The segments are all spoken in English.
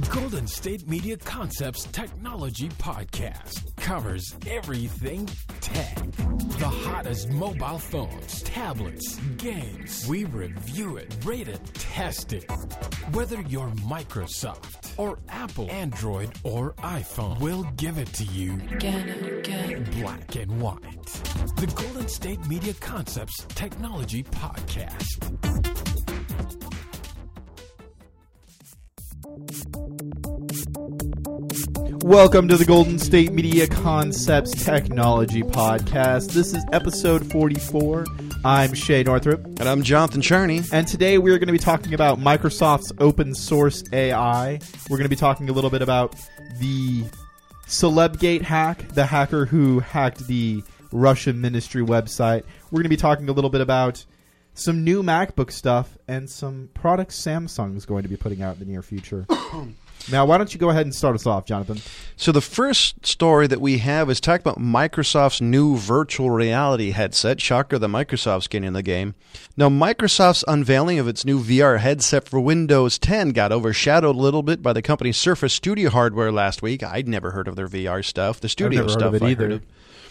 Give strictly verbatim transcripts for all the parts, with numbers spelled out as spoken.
Golden State Media Concepts Technology Podcast covers everything tech. The hottest mobile phones, tablets, games. We review it, rate it, test it. Whether you're Microsoft or Apple, Android or iPhone, we'll give it to you again and again. Black and white. The Golden State Media Concepts Technology Podcast. Welcome to the Golden State Media Concepts Technology Podcast. This is episode forty-four. I'm Shay Northrup. And I'm Jonathan Charney. And today we're going to be talking about Microsoft's open source A I. We're going to be talking a little bit about the Celebgate hack, the hacker who hacked the Russian ministry website. We're going to be talking a little bit about some new MacBook stuff and some products Samsung is going to be putting out in the near future. Now, why don't you go ahead and start us off, Jonathan? So the first story that we have is talking about Microsoft's new virtual reality headset. Shocker that Microsoft's getting in the game. Now, Microsoft's unveiling of its new V R headset for Windows ten got overshadowed a little bit by the company's Surface Studio hardware last week. I'd never heard of their V R stuff. The studio I've never stuff heard of it I either. heard of.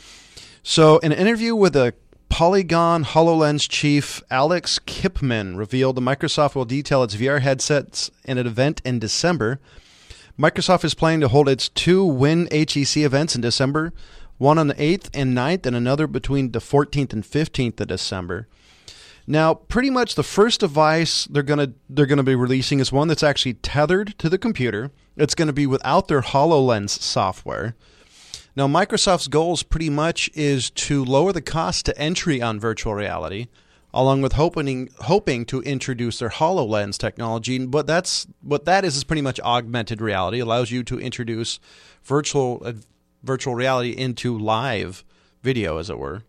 So, in an interview with a Polygon HoloLens chief, Alex Kipman, revealed that Microsoft will detail its V R headsets in an event in December. Microsoft is planning to hold its two Win H E C events in December, one on the eighth and ninth, and another between the fourteenth and fifteenth of December. Now, pretty much the first device they're gonna they're gonna be releasing is one that's actually tethered to the computer. It's going to be without their HoloLens software. Now, Microsoft's goals pretty much is to lower the cost to entry on virtual reality, along with hoping hoping to introduce their HoloLens technology. But that's what that is is pretty much augmented reality. It allows you to introduce virtual uh, virtual reality into live video, as it were.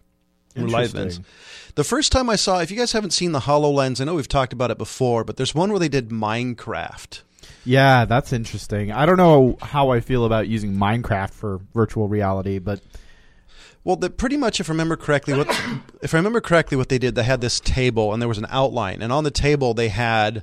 Live events. The first time I saw, if you guys haven't seen the HoloLens, I know we've talked about it before, but there's one where they did Minecraft. Yeah, that's interesting. I don't know how I feel about using Minecraft for virtual reality, but well, the, pretty much, if I remember correctly, what if I remember correctly, what they did, they had this table and there was an outline, and on the table they had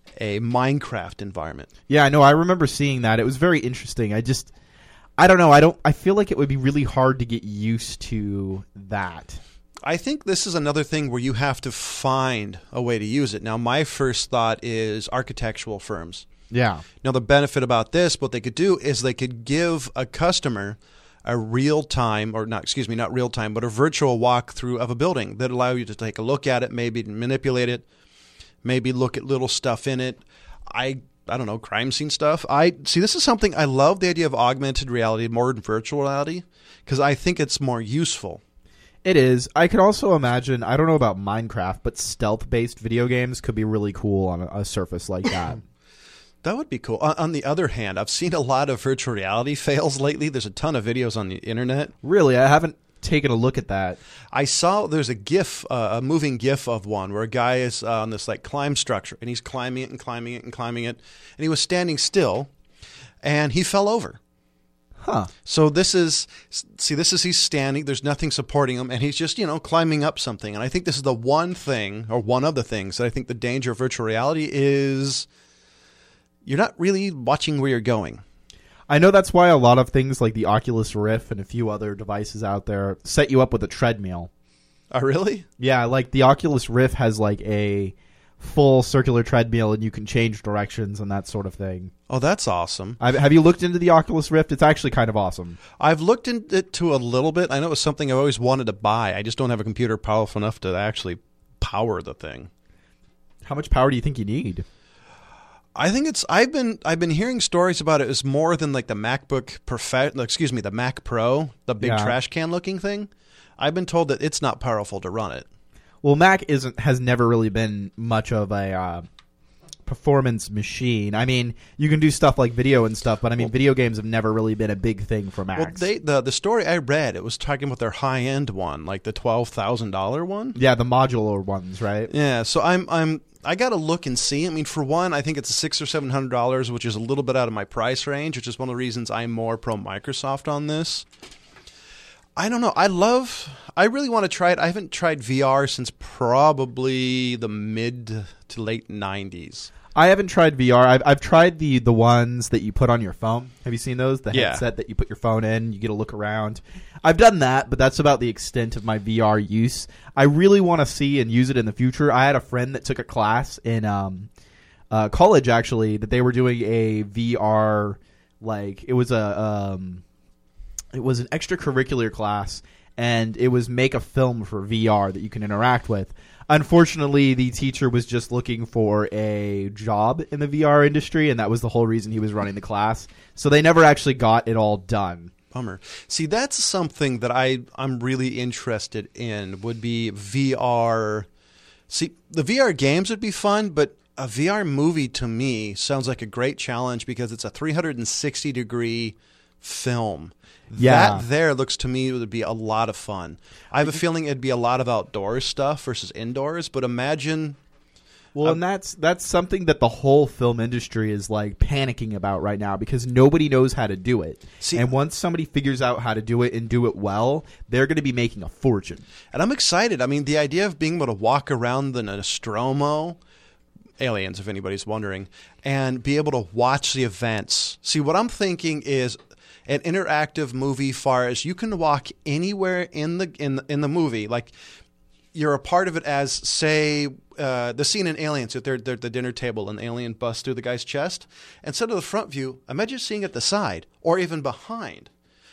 a Minecraft environment. Yeah, I know. I remember seeing that. It was very interesting. I just, I don't know. I don't. I feel like it would be really hard to get used to that. I think this is another thing where you have to find a way to use it. Now, my first thought is architectural firms. Yeah. Now, the benefit about this, what they could do is they could give a customer a real-time, or not, excuse me, not real-time, but a virtual walkthrough of a building that allow you to take a look at it, maybe manipulate it, maybe look at little stuff in it. I I don't know, crime scene stuff. I see, this is something, I love the idea of augmented reality more than virtual reality because I think it's more useful. It is. I could also imagine, I don't know about Minecraft, but stealth-based video games could be really cool on a, a surface like that. That would be cool. On, on the other hand, I've seen a lot of virtual reality fails lately. There's a ton of videos on the internet. Really? I haven't taken a look at that. I saw there's a GIF, uh, a moving GIF of one where a guy is uh, on this like climb structure, and he's climbing it and climbing it and climbing it, and he was standing still, and he fell over. Huh. So this is, see, this is he's standing, there's nothing supporting him, and he's just, you know, climbing up something. And I think this is the one thing, or one of the things, that I think the danger of virtual reality is you're not really watching where you're going. I know that's why a lot of things like the Oculus Rift and a few other devices out there set you up with a treadmill. Oh, really? Yeah, like the Oculus Rift has like a full circular treadmill and you can change directions and that sort of thing. Oh, that's awesome. I've, have you looked into the Oculus Rift? It's actually kind of awesome. I've looked into it a little bit. I know it's something I've always wanted to buy. I just don't have a computer powerful enough to actually power the thing. How much power do you think you need? I think it's. I've been. I've been hearing stories about it as more than like the MacBook Profe- Excuse me, the Mac Pro, the big Yeah. trash can looking thing. I've been told that it's not powerful to run it. Well, Mac isn't has never really been much of a uh, performance machine. I mean, you can do stuff like video and stuff, but I mean, Well, video games have never really been a big thing for Macs. Well, they the the story I read, it was talking about their high end one, like the twelve thousand dollar one. Yeah, the modular ones, right? Yeah. So I'm I'm. I got to look and see. I mean, for one, I think it's six or seven hundred dollars, which is a little bit out of my price range, which is one of the reasons I'm more pro Microsoft on this. I don't know. I love. I really want to try it. I haven't tried V R since probably the mid to late nineties. I haven't tried V R. I've I've tried the the ones that you put on your phone. Have you seen those? The Yeah. headset that you put your phone in, you get to look around. I've done that, but that's about the extent of my V R use. I really want to see and use it in the future. I had a friend that took a class in um, uh, college, actually, that they were doing a V R, like, it was a um, it was an extracurricular class, and it was make a film for V R that you can interact with. Unfortunately, the teacher was just looking for a job in the V R industry, and that was the whole reason he was running the class. So they never actually got it all done. Bummer. See, that's something that I, I'm really interested in, would be V R. See, the V R games would be fun, but a V R movie to me sounds like a great challenge because it's a three hundred sixty degree film. Yeah. That there looks to me would be a lot of fun. I have a feeling it'd be a lot of outdoor stuff versus indoors, but imagine... Well, Um, and that's that's something that the whole film industry is like panicking about right now because nobody knows how to do it. See- and once somebody figures out how to do it and do it well, they're going to be making a fortune. And I'm excited. I mean, the idea of being able to walk around the Nostromo, aliens, if anybody's wondering, and be able to watch the events. See, what I'm thinking is an interactive movie far as you can walk anywhere in the in the, in the movie. Like, you're a part of it as, say, uh, the scene in Aliens, that they're, they're at the dinner table and the alien busts through the guy's chest. Instead of the front view, imagine seeing it the side or even behind.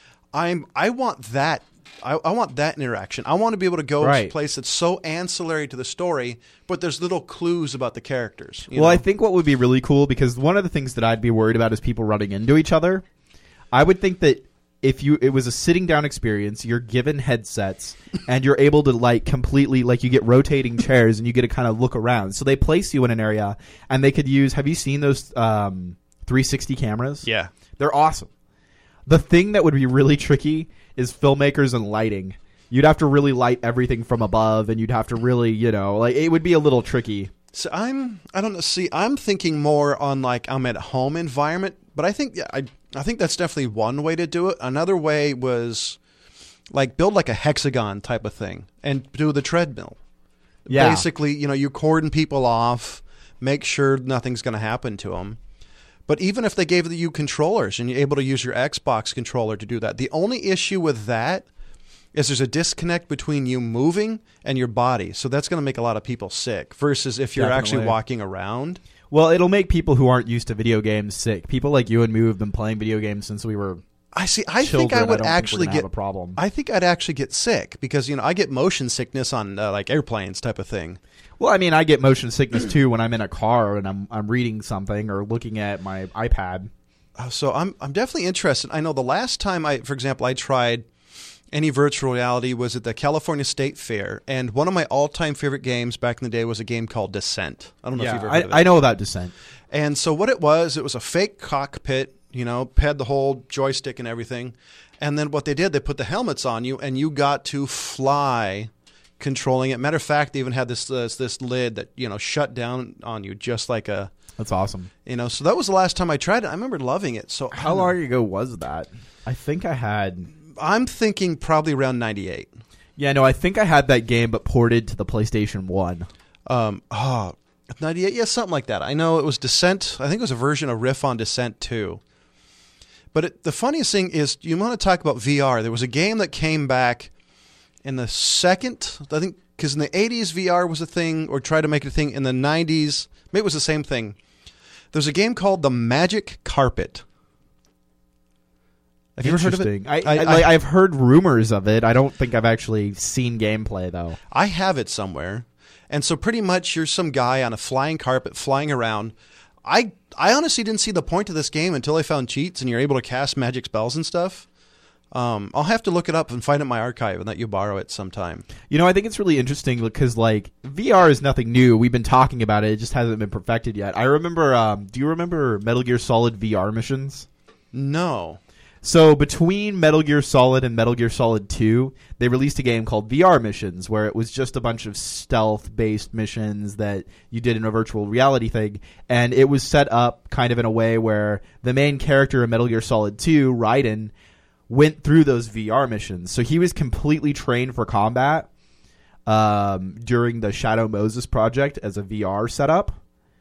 I'm I want that. I, I want that interaction. I want to be able to go to Right. a place that's so ancillary to the story, but there's little clues about the characters. you Well, I know? think what would be really cool, because one of the things that I'd be worried about is people running into each other. I would think that if you it was a sitting down experience, you're given headsets and you're able to like completely like you get rotating chairs and you get to kind of look around. So they place you in an area and they could use. Have you seen those um, three sixty cameras? Yeah. They're awesome. The thing that would be really tricky is filmmakers and lighting. You'd have to really light everything from above, and you'd have to really, you know, like it would be a little tricky. So I'm I don't know. See, I'm thinking more on like I'm at home environment, but I think yeah, I I think that's definitely one way to do it. Another way was like build like a hexagon type of thing and do the treadmill. Yeah. Basically, you know, you cordon people off, make sure nothing's going to happen to them. But even if they gave you controllers and you're able to use your Xbox controller to do that, the only issue with that is there's a disconnect between you moving and your body. So that's going to make a lot of people sick versus if you're actually Definitely. walking around. Well, it'll make people who aren't used to video games sick. People like you and me who have been playing video games since we were I see. I children. think I would don't actually think we're gonna get have a problem. I think I'd actually get sick because you know I get motion sickness on uh, like airplanes type of thing. Well, I mean, I get motion sickness too when I'm in a car and I'm I'm reading something or looking at my iPad. Uh, so I'm I'm definitely interested. I know the last time I, for example, I tried any virtual reality was at the California State Fair, and one of my all-time favorite games back in the day was a game called Descent. I don't know if you've ever I, heard of it. I know about Descent. And so what it was, it was a fake cockpit, you know, had the whole joystick and everything. And then what they did, they put the helmets on you, and you got to fly controlling it. Matter of fact, they even had this uh, this lid that, you know, shut down on you just like a, That's awesome. you know. So that was the last time I tried it. I remember loving it. So I How don't know. long ago was that? I think I had. I'm thinking probably around ninety-eight. Yeah, no, I think I had that game, but ported to the PlayStation One. Um, oh, ninety-eight, yeah, something like that. I know it was Descent. I think it was a version of Riff on Descent two. But it, the funniest thing is, you want to talk about V R. There was a game that came back in the second, I think, because in the eighties V R was a thing, or tried to make it a thing. In the nineties, maybe it was the same thing. There's a game called The Magic Carpet. Have you ever heard of it? Interesting. I, I- I, I- like, I've heard rumors of it. I don't think I've actually seen gameplay though. I have it somewhere. And so pretty much you're some guy on a flying carpet flying around. I I honestly didn't see the point of this game until I found cheats and you're able to cast magic spells and stuff. Um, I'll have to look it up and find it in my archive and let you borrow it sometime. You know, I think it's really interesting because, like, V R is nothing new. We've been talking about it. It just hasn't been perfected yet. I remember, um, do you remember Metal Gear Solid V R missions? No. So between Metal Gear Solid and Metal Gear Solid two, they released a game called V R Missions, where it was just a bunch of stealth-based missions that you did in a virtual reality thing. And it was set up kind of in a way where the main character in Metal Gear Solid two, Raiden, went through those V R missions. So he was completely trained for combat um, during the Shadow Moses project as a V R setup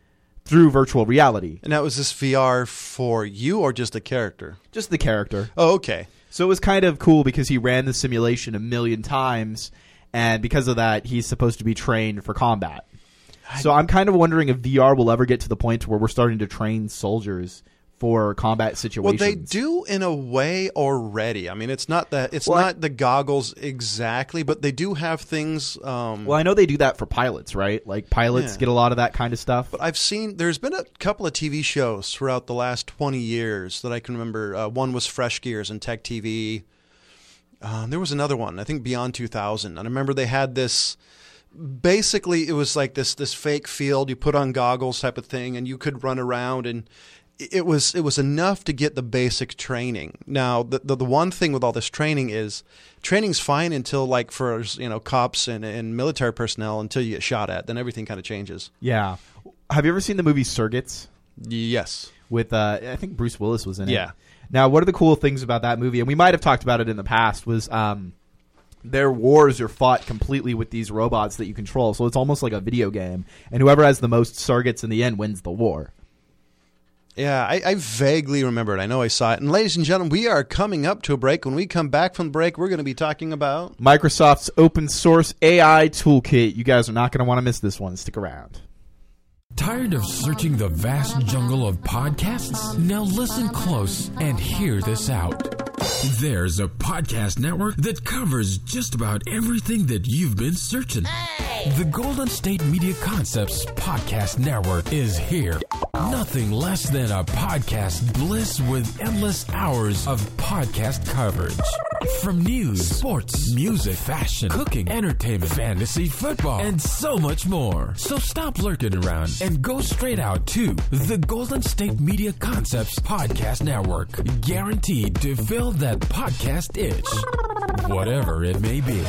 through virtual reality. And now, was this V R for you or just the character? Just the character. Oh, okay. So it was kind of cool because he ran the simulation a million times, and because of that, he's supposed to be trained for combat. So I'm kind of wondering if V R will ever get to the point where we're starting to train soldiers for combat situations. Well, they do in a way already. I mean, it's not that it's well, not I, the goggles exactly, but they do have things. Um, well, I know they do that for pilots, right? Like pilots yeah. get a lot of that kind of stuff. But I've seen there's been a couple of T V shows throughout the last twenty years that I can remember. Uh, one was Fresh Gears and Tech T V. Um, there was another one, I think Beyond two thousand, and I remember they had this. Basically, it was like this this fake field. You put on goggles type of thing, and you could run around and. It was it was enough to get the basic training. Now, the, the the one thing with all this training is training's fine until, like, for you know cops and, and military personnel until you get shot at. Then everything kind of changes. Yeah. Have you ever seen the movie Surrogates? Yes. With uh, I think Bruce Willis was in it. Yeah. Now, one of the cool things about that movie, and we might have talked about it in the past, was um, their wars are fought completely with these robots that you control. So it's almost like a video game, and whoever has the most surrogates in the end wins the war. Yeah, I, I vaguely remember it. I know I saw it. And ladies and gentlemen, we are coming up to a break. When we come back from the break, we're going to be talking about Microsoft's open source A I toolkit. You guys are not going to want to miss this one. Stick around. Tired of searching the vast jungle of podcasts? Now listen close and hear this out. There's a podcast network that covers just about everything that you've been searching. Hey! The Golden State Media Concepts Podcast Network is here. Nothing less than a podcast bliss with endless hours of podcast coverage. From news, sports, music, fashion, cooking, entertainment, fantasy, football, and so much more. So stop lurking around and go straight out to the Golden State Media Concepts Podcast Network. Guaranteed to fill that podcast itch, whatever it may be.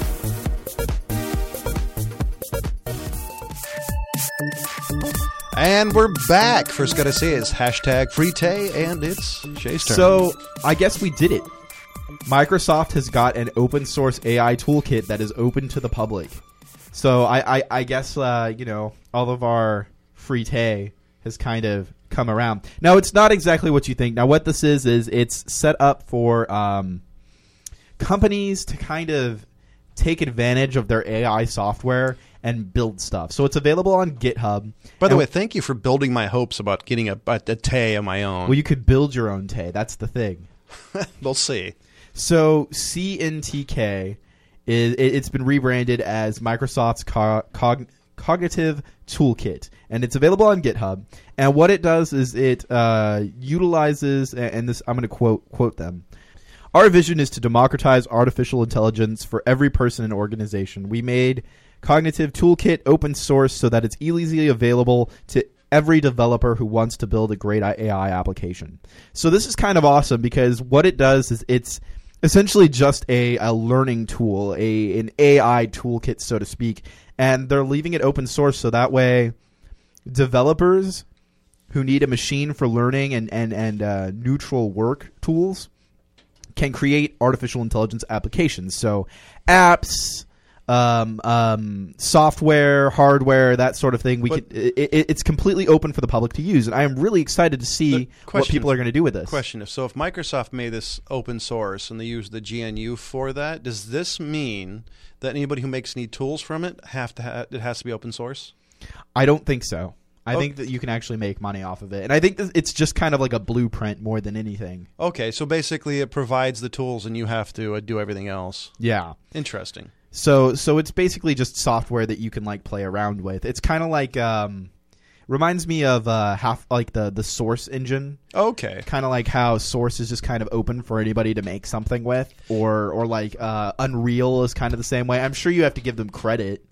And we're back. First, got to say it's hashtag FreeTay, and it's Shay's turn. So I guess we did it. Microsoft has got an open source A I toolkit that is open to the public. So I, I, I guess, uh, you know, all of our FreeTay has kind of come around. Now, it's not exactly what you think. Now, what this is, is it's set up for um, companies to kind of take advantage of their A I software and build stuff. So it's available on GitHub. By the and way, thank you for building my hopes about getting a, a, a Tay of my own. Well, you could build your own Tay. That's the thing. We'll see. So C N T K, is, it, it's been rebranded as Microsoft's co- cog- Cognitive Toolkit, and it's available on GitHub. And what it does is it uh, utilizes, and this I'm going to quote quote them. Our vision is to democratize artificial intelligence for every person and organization. We made Cognitive Toolkit open source so that it's easily available to every developer who wants to build a great A I application. So this is kind of awesome because what it does is it's essentially just a, a learning tool, a an A I toolkit, so to speak, and they're leaving it open source so that way developers who need a machine for learning and, and, and uh, neutral work tools can create artificial intelligence applications. So apps, um, um, software, hardware, that sort of thing. We but, could, it, it's completely open for the public to use, and I am really excited to see what people are going to do with this. Question: If so, if Microsoft made this open source and they use the G N U for that, does this mean that anybody who makes any tools from it have to ha- it has to be open source? I don't think so. I Okay. think that you can actually make money off of it, and I think that it's just kind of like a blueprint more than anything. Okay, so basically it provides the tools and you have to uh, do everything else. Yeah. Interesting. So so it's basically just software that you can like play around with. It's kind of like um, reminds me of uh, half like the the Source engine. Okay. Kind of like how Source is just kind of open for anybody to make something with, or or like uh, Unreal is kind of the same way. I'm sure you have to give them credit.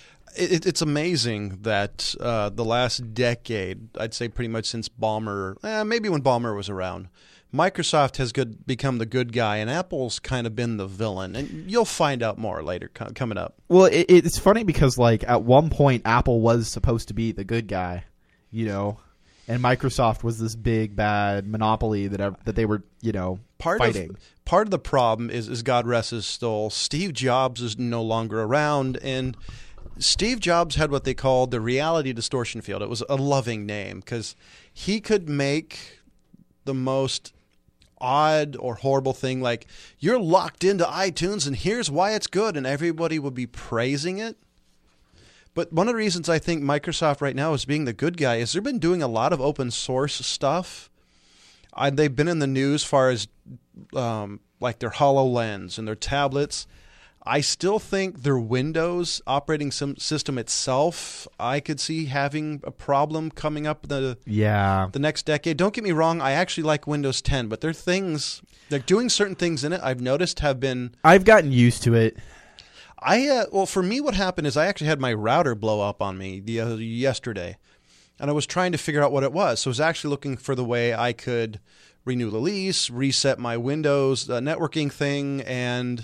It, it's amazing that uh, the last decade, I'd say pretty much since Ballmer, eh, maybe when Ballmer was around, Microsoft has good, become the good guy, and Apple's kind of been the villain. And you'll find out more later co- coming up. Well, it, it's funny because like at one point Apple was supposed to be the good guy, you know, and Microsoft was this big bad monopoly that that they were, you know, part fighting. Of, part of the problem is, is God rest his soul, Steve Jobs is no longer around, and Steve Jobs had what they called the reality distortion field. It was a loving name because he could make the most odd or horrible thing like, you're locked into iTunes and here's why it's good, and everybody would be praising it. But one of the reasons I think Microsoft right now is being the good guy is they've been doing a lot of open source stuff. I, they've been in the news as far as um, like their HoloLens and their tablets. I still think their Windows operating system itself, I could see having a problem coming up the yeah the next decade. Don't get me wrong, I actually like Windows ten, but there are things, they're doing certain things in it I've noticed have been... I've gotten used to it. I uh, Well, for me what happened is I actually had my router blow up on me the, uh, yesterday, and I was trying to figure out what it was. So I was actually looking for the way I could renew the lease, reset my Windows uh, networking thing, and...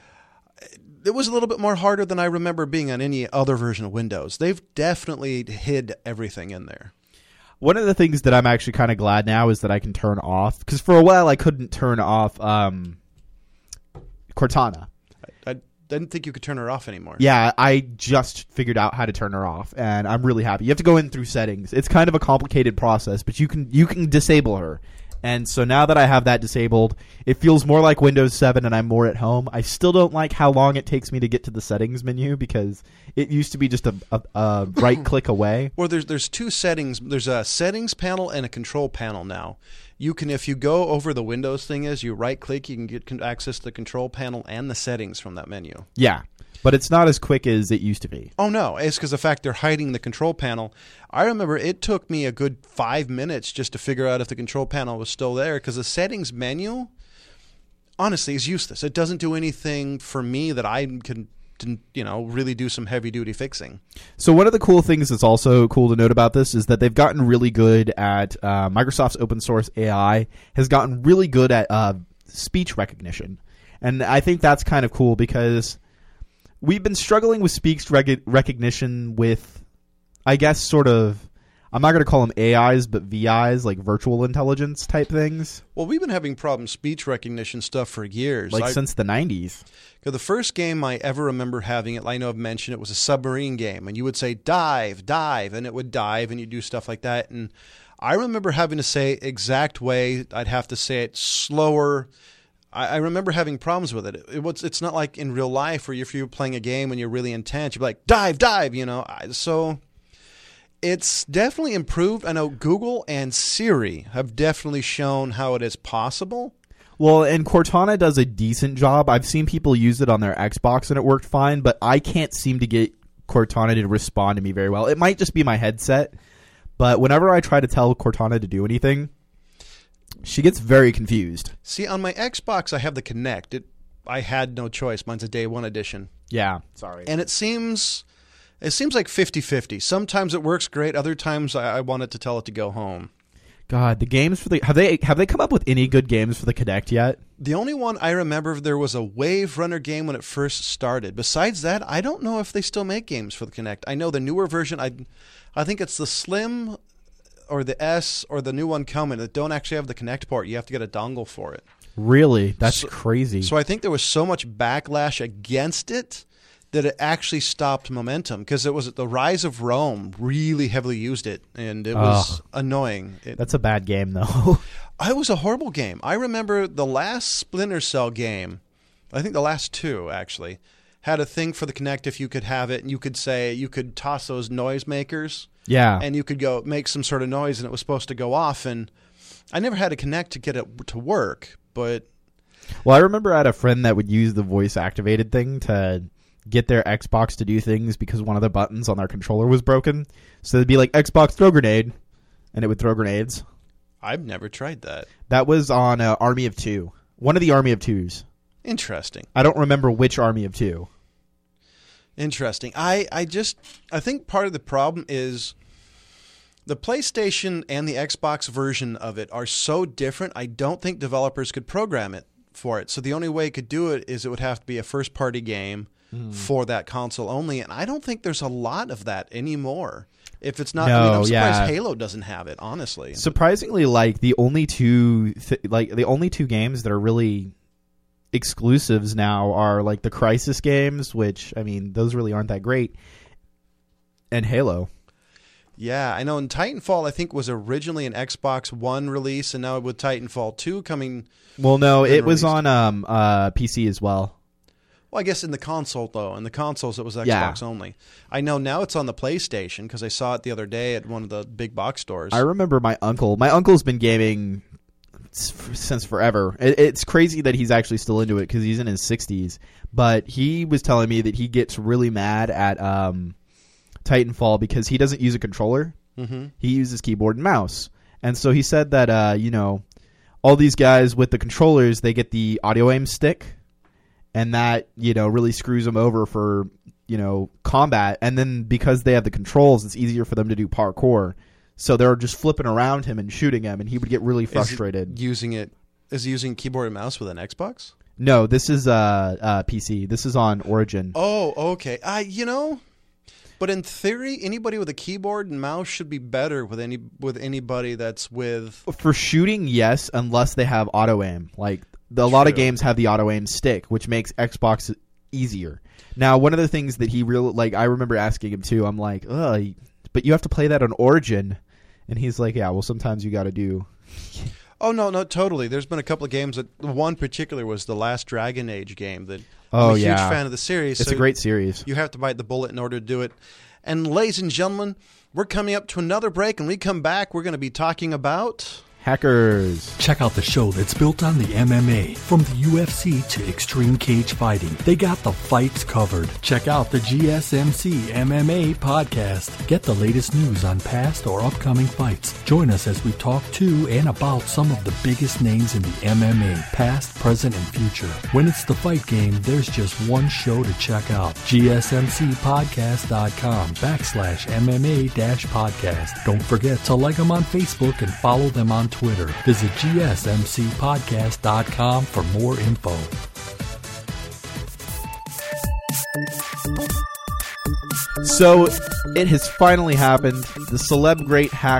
it was a little bit more harder than I remember being on any other version of Windows. They've definitely hid everything in there. One of the things that I'm actually kind of glad now is that I can turn off, because for a while I couldn't turn off um, Cortana. I, I didn't think you could turn her off anymore. Yeah, I just figured out how to turn her off, and I'm really happy. You have to go in through settings. It's kind of a complicated process, but you can you can disable her. And so now that I have that disabled, it feels more like Windows seven and I'm more at home. I still don't like how long it takes me to get to the settings menu because it used to be just a, a, a right click away. Well, there's there's two settings. There's a settings panel and a control panel now. You can, if you go over the Windows thing is, you right click, you can get access to the control panel and the settings from that menu. Yeah. But it's not as quick as it used to be. Oh, no. It's because of the fact they're hiding the control panel. I remember it took me a good five minutes just to figure out if the control panel was still there because the settings menu, honestly, is useless. It doesn't do anything for me that I can, you know, really do some heavy-duty fixing. So one of the cool things that's also cool to note about this is that they've gotten really good at uh, Microsoft's open source A I has gotten really good at uh, speech recognition. And I think that's kind of cool because... we've been struggling with speech rec- recognition with, I guess, sort of, I'm not going to call them A Is, but V Is, like virtual intelligence type things. Well, we've been having problems speech recognition stuff for years. Like I, since the nineties. The first game I ever remember having it, I know I've mentioned it, was a submarine game. And you would say, dive, dive, and it wowould dive, and you do stuff like that. And I remember having to say exact way, I'd have to say it slower. I remember having problems with it. It, it was, it's not like in real life where if you're playing a game and you're really intense, you'd be like, dive, dive, you know. So it's definitely improved. I know Google and Siri have definitely shown how it is possible. Well, and Cortana does a decent job. I've seen people use it on their Xbox and it worked fine, but I can't seem to get Cortana to respond to me very well. It might just be my headset, but whenever I try to tell Cortana to do anything, she gets very confused. See, on my Xbox, I have the Kinect. It, I had no choice. Mine's a day one edition. Yeah, sorry. And it seems it seems like fifty-fifty. Sometimes it works great. Other times I, I want it to tell it to go home. God, the games for the have they have they come up with any good games for the Kinect yet? The only one I remember, there was a Wave Runner game when it first started. Besides that, I don't know if they still make games for the Kinect. I know the newer version, I I think it's the Slim or the S or the new one coming that don't actually have the Kinect port. You have to get a dongle for it. Really? That's so, crazy. So I think there was so much backlash against it that it actually stopped momentum because it was the Rise of Rome really heavily used it, and it was oh, annoying. It, that's a bad game, though. It was a horrible game. I remember the last Splinter Cell game, I think the last two actually, had a thing for the Kinect if you could have it, and you could say, you could toss those noisemakers. Yeah. And you could go make some sort of noise, and it was supposed to go off. And I never had a Kinect to get it to work, but... Well, I remember I had a friend that would use the voice-activated thing to get their Xbox to do things because one of the buttons on their controller was broken. So it'd be like, Xbox throw grenade, and it would throw grenades. I've never tried that. That was on uh, Army of Two. One of the Army of Twos. Interesting. I don't remember which Army of Two. Interesting. I, I just I think part of the problem is the PlayStation and the Xbox version of it are so different. I don't think developers could program it for it. So the only way it could do it is it would have to be a first-party game mm. for that console only. And I don't think there's a lot of that anymore. If it's not, no, I mean, I'm surprised yeah. Halo doesn't have it. Honestly, surprisingly, like the only two, th- like the only two games that are really exclusives now are like the Crysis games, which I mean those really aren't that great, and Halo. Yeah, I know. And Titanfall, I think, was originally an Xbox One release, and now with Titanfall two coming... Well, no, it was released. on um, uh, P C as well. Well, I guess in the console, though. In the consoles, it was Xbox Yeah. only. I know now it's on the PlayStation, because I saw it the other day at one of the big box stores. I remember my uncle. My uncle's been gaming since forever. It, it's crazy that he's actually still into it because he's in his sixties. But he was telling me that he gets really mad at um, Titanfall because he doesn't use a controller. Mm-hmm. He uses keyboard and mouse. And so he said that, uh, you know, all these guys with the controllers, they get the audio aim stick. And that, you know, really screws them over for, you know, combat. And then because they have the controls, it's easier for them to do parkour. So they're just flipping around him and shooting him, and he would get really frustrated. Is it using it is he using keyboard and mouse with an Xbox? No, this is uh, uh, P C. This is on Origin. Oh, okay. Uh, you know, but in theory, anybody with a keyboard and mouse should be better with any with anybody that's with... For shooting, yes, unless they have auto aim. Like, the, a lot of games have the auto aim stick, which makes Xbox easier. Now, one of the things that he really... Like, I remember asking him, too. I'm like, ugh, but you have to play that on Origin. And he's like, yeah, well, sometimes you got to do... Oh, no, no, totally. There's been a couple of games that... One particular was the last Dragon Age game that... Oh, I'm a yeah. huge fan of the series. It's so a great series. You have to bite the bullet in order to do it. And ladies and gentlemen, we're coming up to another break. And when we come back, we're going to be talking about... Hackers. Check out the show that's built on the M M A. From the U F C to extreme cage fighting, they got the fights covered. Check out the G S M C M M A podcast. Get the latest news on past or upcoming fights. Join us as we talk to and about some of the biggest names in the M M A, past, present, and future. When it's the fight game, there's just one show to check out. G S M C podcast dot com backslash M M A dash podcast. Don't forget to like them on Facebook and follow them on Twitter. Twitter. Visit G S M C podcast dot com for more info. So it has finally happened. The Celeb Great hack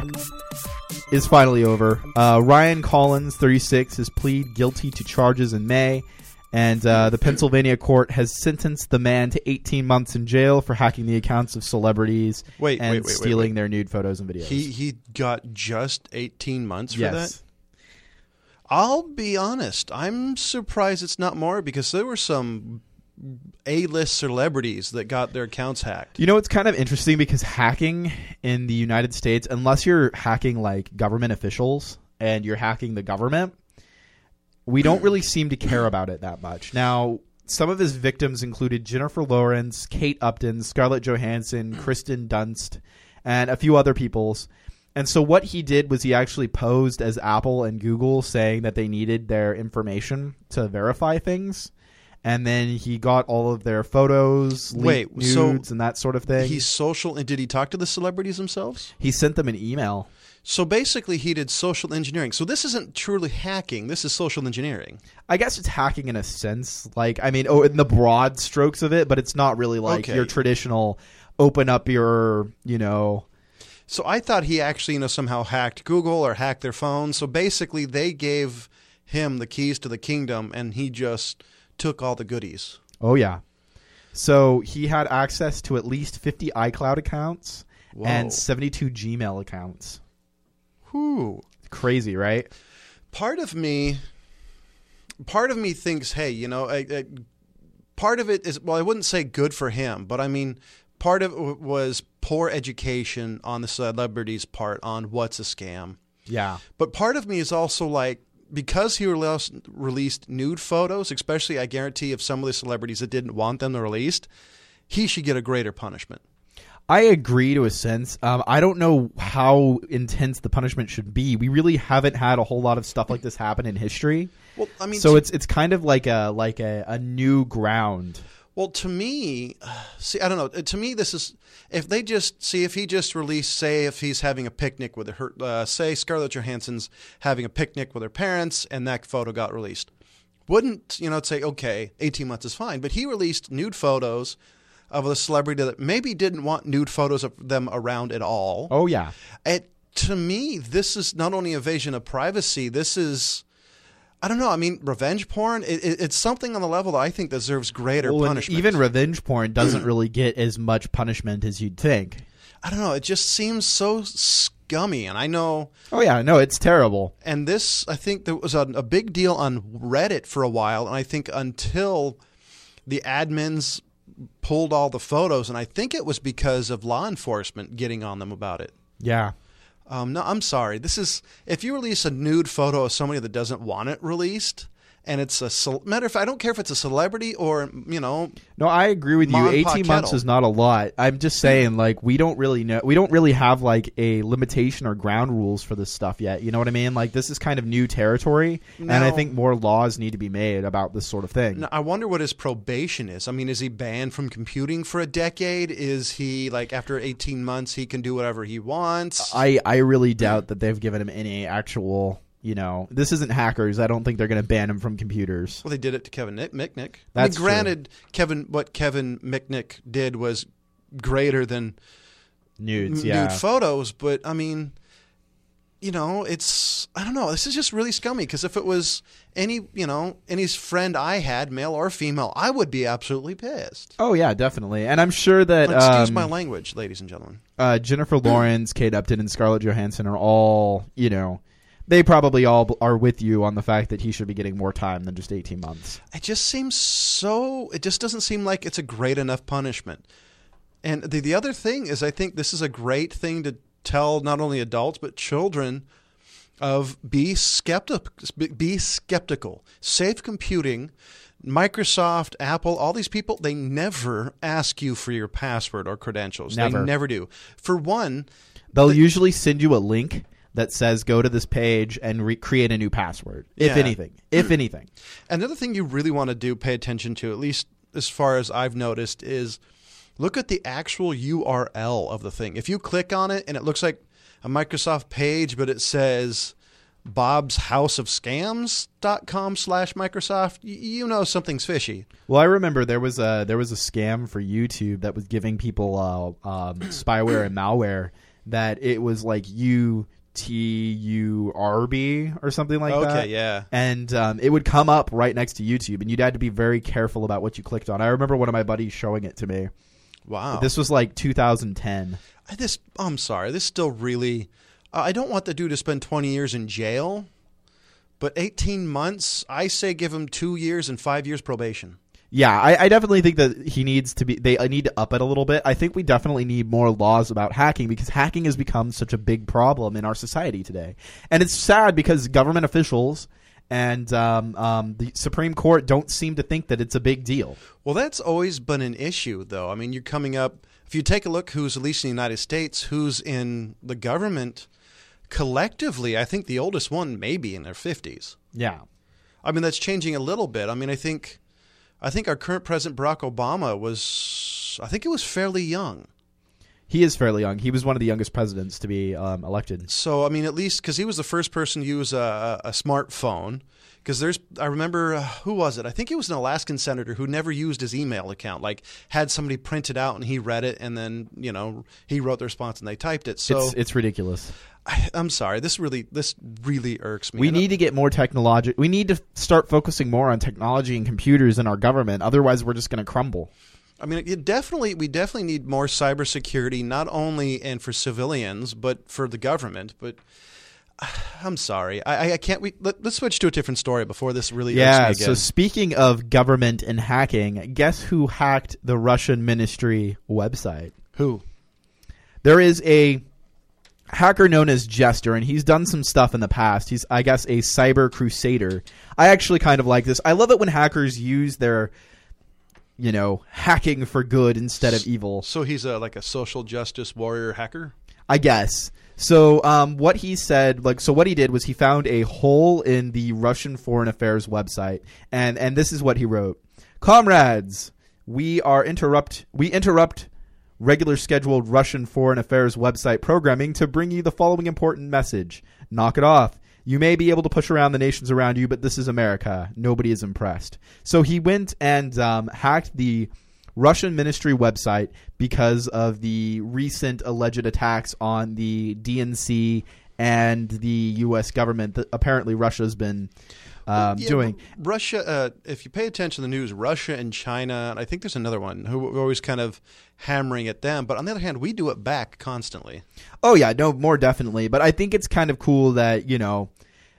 is finally over. Uh, Ryan Collins, thirty-six, has pleaded guilty to charges in May, and uh, the Pennsylvania court has sentenced the man to eighteen months in jail for hacking the accounts of celebrities wait, and wait, wait, stealing wait, wait. their nude photos and videos. He he got just eighteen months for yes. that? I'll be honest. I'm surprised it's not more because there were some A-list celebrities that got their accounts hacked. You know, it's kind of interesting because hacking in the United States, unless you're hacking like government officials and you're hacking the government, we don't really seem to care about it that much. Now, some of his victims included Jennifer Lawrence, Kate Upton, Scarlett Johansson, Kristen Dunst, and a few other peoples. And so what he did was he actually posed as Apple and Google saying that they needed their information to verify things. And then he got all of their photos, Wait, nudes, so and that sort of thing. He's social. And did he talk to the celebrities themselves? He sent them an email. So basically he did social engineering. So this isn't truly hacking. This is social engineering. I guess it's hacking in a sense. Like, I mean, oh, in the broad strokes of it, but it's not really like Okay. your traditional open up your, you know... So I thought he actually, you know, somehow hacked Google or hacked their phone. So basically they gave him the keys to the kingdom and he just took all the goodies. Oh, yeah. So he had access to at least fifty iCloud accounts Whoa. and seventy-two Gmail accounts. Whew. Crazy, right? Part of me, part of me thinks, hey, you know, I, I, part of it is, well, I wouldn't say good for him, but I mean, part of it was poor education on the celebrity's part on what's a scam. Yeah. But part of me is also like, because he released, released nude photos, especially I guarantee if some of the celebrities that didn't want them released, he should get a greater punishment. I agree to a sense. Um, I don't know how intense the punishment should be. We really haven't had a whole lot of stuff like this happen in history. Well, I mean, so to, it's it's kind of like a like a, a new ground. Well, to me, see, I don't know. To me, this is if they just see if he just released, say, if he's having a picnic with her, uh, say, Scarlett Johansson's having a picnic with her parents, and that photo got released. Wouldn't you know? Say, okay, eighteen months is fine, but he released nude photos of a celebrity that maybe didn't want nude photos of them around at all. Oh yeah. It, to me, this is not only invasion of privacy. This is. I don't know. I mean, revenge porn, it, it, it's something on the level that I think deserves greater Well, and punishment. even revenge porn doesn't really get as much punishment as you'd think. I don't know. It just seems so scummy. And I know. Oh, yeah. No, it's terrible. And this, I think there was a, a big deal on Reddit for a while. And I think until the admins pulled all the photos, and I think it was because of law enforcement getting on them about it. Yeah. Um, no, I'm sorry. This is if you release a nude photo of somebody that doesn't want it released, and it's a ce- matter of fact, I don't care if it's a celebrity or you know. No, I agree with you. Ma and Pa eighteen months kettle. is not a lot. I'm just saying, like, we don't really know. We don't really have like a limitation or ground rules for this stuff yet. You know what I mean? Like, this is kind of new territory, and I Now- think more laws need to be made about this sort of thing. Now, I wonder what his probation is. I mean, is he banned from computing for a decade? Is he like after eighteen months he can do whatever he wants? I I really doubt that they've given him any actual. You know, this isn't hackers. I don't think they're going to ban him from computers. Well, they did it to Kevin Nick- Mitnick. That's I mean, granted, Kevin, what Kevin Mitnick did was greater than Nudes, n- yeah. nude photos, but I mean, you know, it's I don't know. This is just really scummy because if it was any, you know, any friend I had, male or female, I would be absolutely pissed. Oh yeah, definitely. And I'm sure that Excuse um, my language, ladies and gentlemen. uh, Jennifer Lawrence, Kate Upton, and Scarlett Johansson are all, you know, they probably all b- are with you on the fact that he should be getting more time than just eighteen months. It just seems so. It just doesn't seem like it's a great enough punishment. And the the other thing is, I think this is a great thing to tell not only adults but children of be skeptic, be skeptical. Safe computing, Microsoft, Apple, all these people, they never ask you for your password or credentials. Never. They never do. For one, They'll usually send you a link that says go to this page and re- create a new password, if Yeah. anything. If anything. another thing you really want to do, pay attention to, at least as far as I've noticed, is look at the actual U R L of the thing. If you click on it and it looks like a Microsoft page, but it says Bob's House of Scams dot com slash Microsoft, y- you know something's fishy. Well, I remember there was a there was a scam for YouTube that was giving people uh, um, spyware and malware that it was like U T U R B or something like that. Okay, yeah. And um, it would come up right next to YouTube, and you'd had to be very careful about what you clicked on. I remember one of my buddies showing it to me. Wow. This was like two thousand ten. I- This, I'm sorry. This still really, uh, I don't want the dude to spend twenty years in jail, but eighteen months, I say give him two years and five years probation. Yeah, I, I definitely think that he needs to be. They need to up it a little bit. I think we definitely need more laws about hacking because hacking has become such a big problem in our society today, and it's sad because government officials and um, um, the Supreme Court don't seem to think that it's a big deal. Well, that's always been an issue, though. I mean, you're coming up, if you take a look who's, at least in the United States, who's in the government collectively, I think the oldest one may be in their fifties. Yeah, I mean, that's changing a little bit. I mean, I think, I think our current president, Barack Obama, was, I think it was fairly young. he is fairly young. He was one of the youngest presidents to be um, elected. So, I mean, at least because he was the first person to use a, a smartphone. Because there's, I remember, uh, who was it? I think it was an Alaskan senator who never used his email account. Like, had somebody print it out and he read it, and then, you know, he wrote the response and they typed it. So, It's it's ridiculous. I, I'm sorry, this really, this really irks me. We And, uh, need to get more technology. We need to start focusing more on technology and computers in our government. Otherwise, we're just going to crumble. I mean, it definitely, we definitely need more cybersecurity, not only and for civilians, but for the government. But I'm sorry, I, I can't. We let, let's switch to a different story before this really Yeah, irks me so again. speaking of government and hacking, guess who hacked the Russian ministry website? Who? There is a hacker known as Jester, and he's done some stuff in the past. He's, I guess, a cyber crusader. I actually kind of like this. I love it when hackers use their, you know, hacking for good instead of evil. So he's a like a social justice warrior hacker. I guess. So um, what he said, like, so what he did was he found a hole in the Russian Foreign Affairs website, and and this is what he wrote: "Comrades, we are interrupt we interrupt regular scheduled Russian Foreign Affairs website programming to bring you the following important message: knock it off. You may be able to push around the nations around you, but this is America. Nobody is impressed." So he went and um, hacked the Russian ministry website because of the recent alleged attacks on the D N C and the U S government that apparently Russia's been um, Yeah, doing. Russia, uh, if you pay attention to the news, Russia and China, and I think there's another one who we're always kind of hammering at them. But on the other hand, we do it back constantly. Oh, yeah, no, more definitely. But I think it's kind of cool that, you know,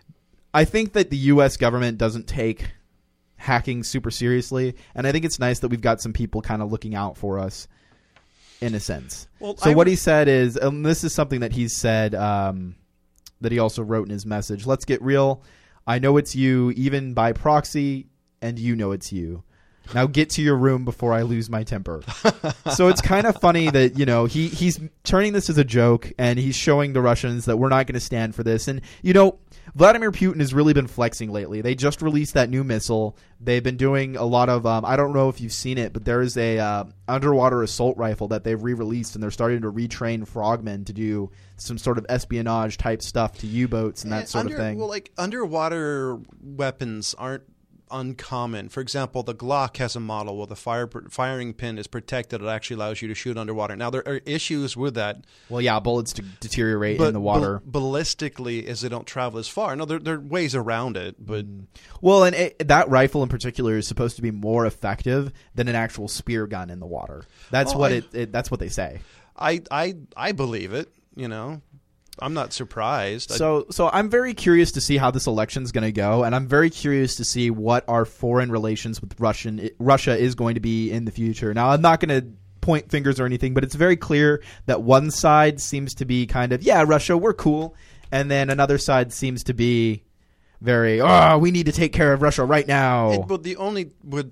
I think that the U S government doesn't take hacking super seriously. And I think it's nice that we've got some people kind of looking out for us in a sense. Well, so I what would- he said is, and this is something that he's said um, that he also wrote in his message, let's get real. I know it's you, even by proxy, and you know it's you. Now get to your room before I lose my temper. So it's kind of funny that, you know, he, he's turning this as a joke, and he's showing the Russians that we're not going to stand for this. And, you know, Vladimir Putin has really been flexing lately. They just released that new missile. They've been doing a lot of, um, I don't know if you've seen it, but there is a uh, underwater assault rifle that they've re-released, and they're starting to retrain frogmen to do some sort of espionage type stuff to U-boats and that Eh, sort under, of thing. Well, like underwater weapons aren't uncommon. For example, the Glock has a model where the fire firing pin is protected. It actually allows you to shoot underwater. Now, there are issues with that. Well, yeah, bullets to deteriorate But in the water. bal- ballistically, as they don't travel as far. No, there, there are ways around it, but Well, and it, that rifle in particular is supposed to be more effective than an actual spear gun in the water. That's Oh, what I- it, it. That's what they say. I, I, I believe it. You know, I'm not surprised. I- So, so I'm very curious to see how this election's going to go, and I'm very curious to see what our foreign relations with Russian Russia is going to be in the future. Now, I'm not going to point fingers or anything, but it's very clear that one side seems to be kind of, yeah, Russia, we're cool, and then another side seems to be very, oh, we need to take care of Russia right now. It, but the only would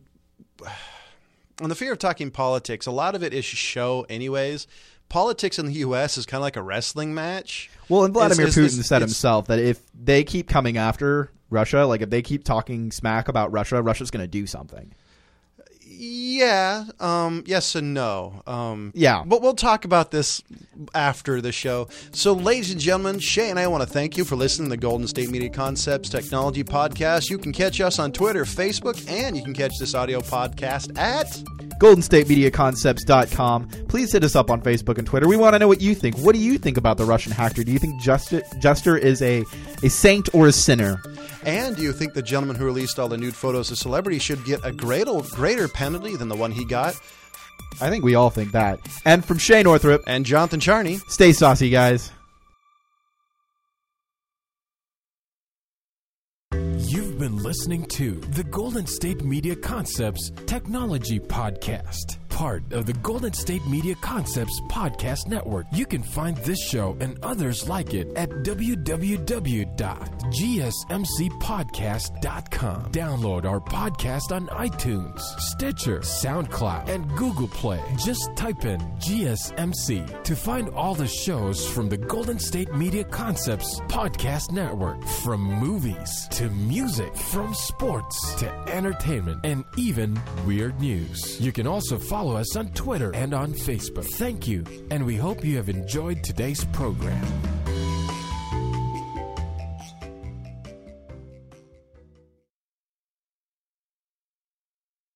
on the fear of talking politics, a lot of it is show anyways. Politics in the U S is kind of like a wrestling match. Well, and Vladimir It's- Putin it's- said it's- himself that if they keep coming after Russia, like if they keep talking smack about Russia, Russia's going to do something. Yeah. Um, yes and no. Um, Yeah. But we'll talk about this after the show. So, ladies and gentlemen, Shay and I want to thank you for listening to the Golden State Media Concepts Technology Podcast. You can catch us on Twitter, Facebook, and you can catch this audio podcast at... golden state media concepts dot com. Please hit us up on Facebook and Twitter. We want to know what you think. What do you think about the Russian hacker? Do you think Juster, Juster is a, a saint or a sinner? And do you think the gentleman who released all the nude photos of celebrities should get a greater, greater penalty than the one he got? I think we all think that. And from Shay Northrup, And Jonathan Charney. stay saucy, guys. You've been listening to the Golden State Media Concepts Technology Podcast, part of the Golden State Media Concepts Podcast Network. You can find this show and others like it at w w w dot g s m c podcast dot com. Download our podcast on iTunes, Stitcher, SoundCloud, and Google Play. Just type in G S M C to find all the shows from the Golden State Media Concepts Podcast Network, from movies to music, from sports to entertainment, and even weird news. You can also follow us on Twitter and on Facebook. Thank you, and we hope you have enjoyed today's program.